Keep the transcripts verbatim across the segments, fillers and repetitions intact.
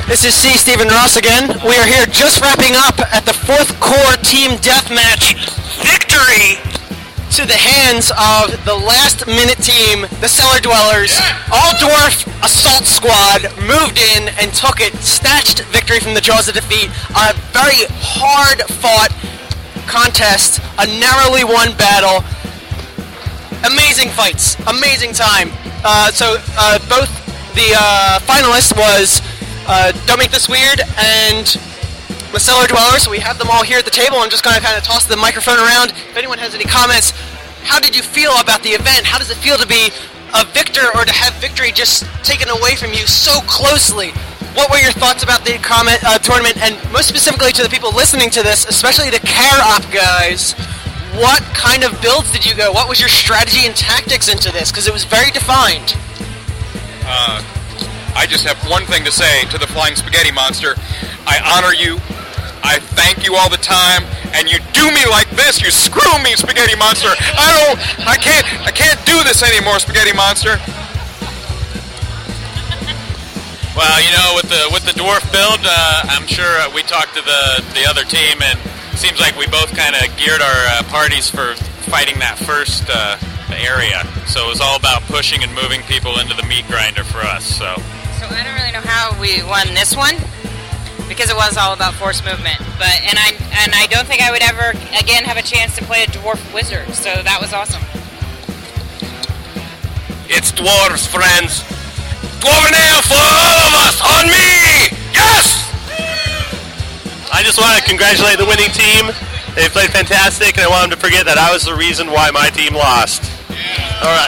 This is C. Stephen Ross again. We are here just wrapping up at the fourth core team deathmatch victory to the hands of the last minute team, the Cellar Dwellers. All Dwarf Assault Squad moved in and took it, snatched victory from the jaws of defeat. A very hard fought contest, a narrowly won battle. Amazing fights, amazing time. Uh, so uh, both the uh, finalists was Uh, Don't Make This Weird and the Cellar Dwellers. So we have them all here at the table. I'm just going to kind of toss the microphone around. If anyone has any comments, how did you feel about the event? How does it feel to be a victor or to have victory just taken away from you so closely? What were your thoughts about the comment, uh, tournament, and most specifically to the people listening to this, especially the Care Op guys? What kind of builds did you go? What was your strategy and tactics into this? Because it was very defined. Uh... I just have one thing to say to the Flying Spaghetti Monster. I honor you. I thank you all the time, and you do me like this. You screw me, Spaghetti Monster. I don't. I can't. I can't do this anymore, Spaghetti Monster. Well, you know, with the with the dwarf build, uh, I'm sure uh, we talked to the the other team, and it seems like we both kind of geared our uh, parties for fighting that first uh, area. So it was all about pushing and moving people into the meat grinder for us. So. So I don't really know how we won this one because it was all about force movement. But and I and I don't think I would ever again have a chance to play a dwarf wizard. So that was awesome. It's dwarves, friends. Dwarvenair for all of us on me. Yes. I just want to congratulate the winning team. They played fantastic, and I want them to forget that I was the reason why my team lost. All right.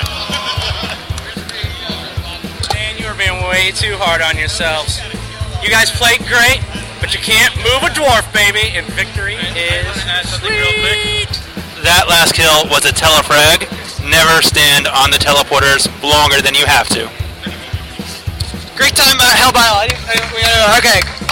Being way too hard on yourselves. You guys played great, but you can't move a dwarf, baby, and victory is sweet. That last kill was a telefrag. Never stand on the teleporters longer than you have to. Great time, uh, Hellbile. Okay.